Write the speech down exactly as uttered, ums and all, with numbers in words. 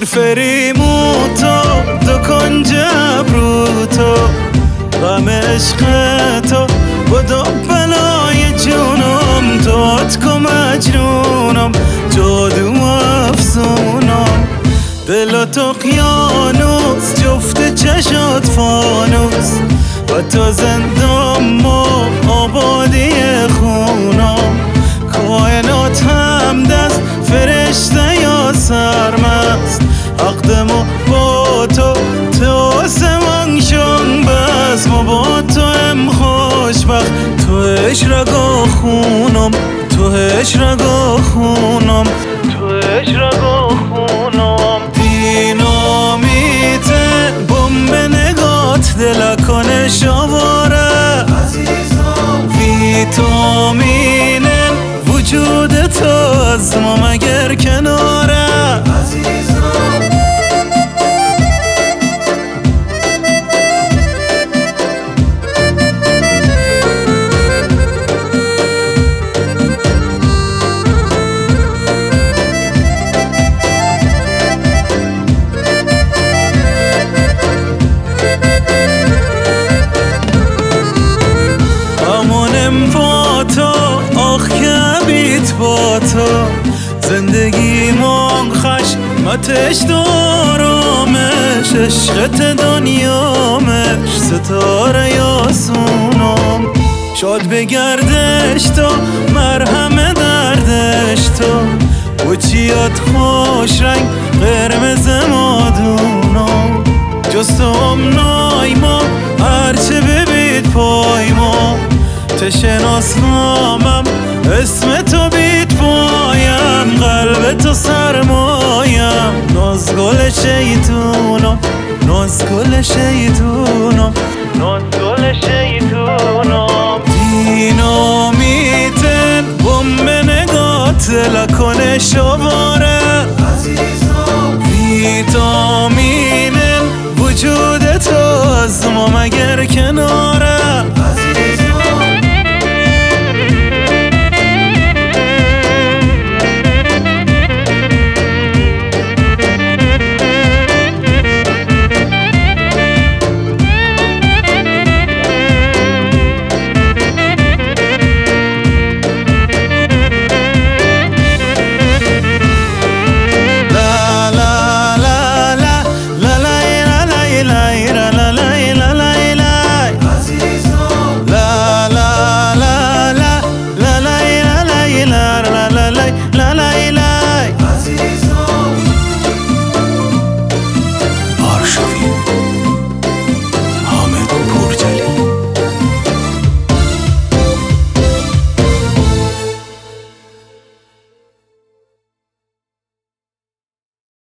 فرفری موتو دو کنج ابروتو غم عشق تو بدو بلای جونم تو عطک و مجنونم جادو افسونم دل و تو قیانوس جفت چشات فانوس و تو زندم و آبادی خونم کائنات هم دست فرشته یا سرمست عقدمو با تو تو سمان شن بس ما با تو هم خوشبخت تو هش رگا خونم تو هش رگا خونم تو هش رگا خونم دینامیته بمب نگات دلکانه شواره ویتامین وجود تو از ما مگر کناره با تو زندگی من خشمتش دارمش عشقت دنیامش ستاره یاسونم شاد بگردش تو مرهم دردش تو و چیات خوش رنگ قرمز مادونم جستم نایما هرچه ببید پای ما تشناسنامم اسم تو بیت پایم قلب تو سرمایم نازگل شیطونم نازگل شیطونم نازگل شیطونم دینامیتن بمب نگات لکنه شباره